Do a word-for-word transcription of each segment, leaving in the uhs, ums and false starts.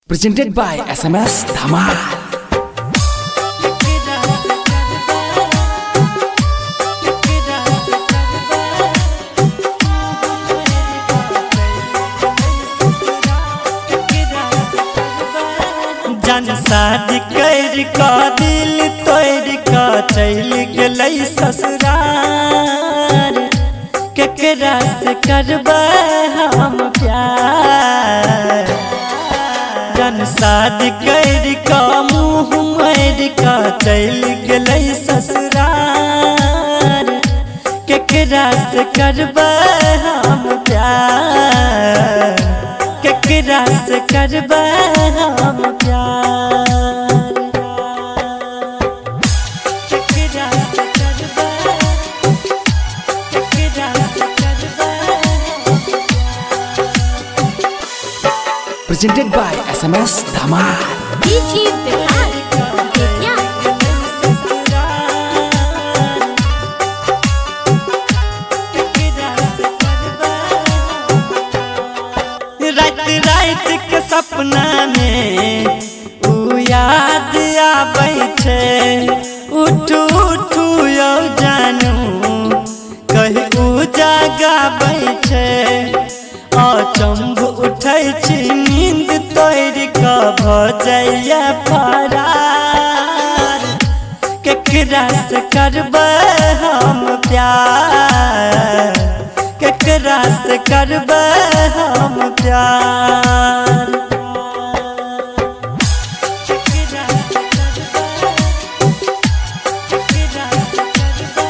Presented by S M S Dhamal. जन शादी कर का दिल तोड़ का चल गई ससुराल केकरा से करबा हम प्यार। जन शादी कर का मुँह मर का चल गई ससुराल केकरा से करबा हम प्यार। केकरा से करबा हम प्यार। केकरा से करबा केकरा से करबा Presented by S M S Dhamal. D J Bilal, Divya. रात रात के सपना में उ याद आबै छे। उठू उठू यौ जानू कहीं उ जगाबै छे। अचंभ उठै छी नींद तोड़ का भ जाइया फरार। केकरा से करबै हम प्यार। केकरा से करबै हम प्यार। केकरा से करबै केकरा से करबै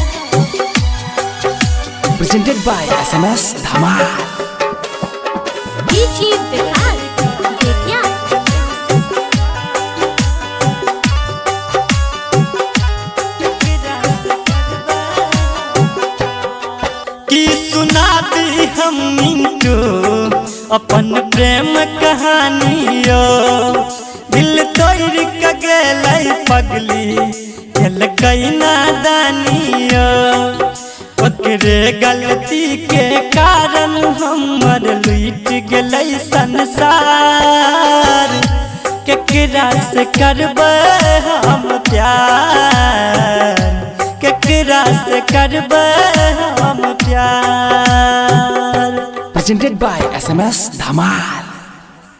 Presented by S M S Dhamal. D J Bilal, Divya. की सुना दी हम मिंटू अपन प्रेम कहानियो। दिल तोड़ के गेलै पगली चल गई नादानियो। ओकरे गलती के कारण हमर लूट गेलै संसार। केकरा से करबै हम प्यार। केकरा से करबै हम प्यार। Presented by S M S Dhamal.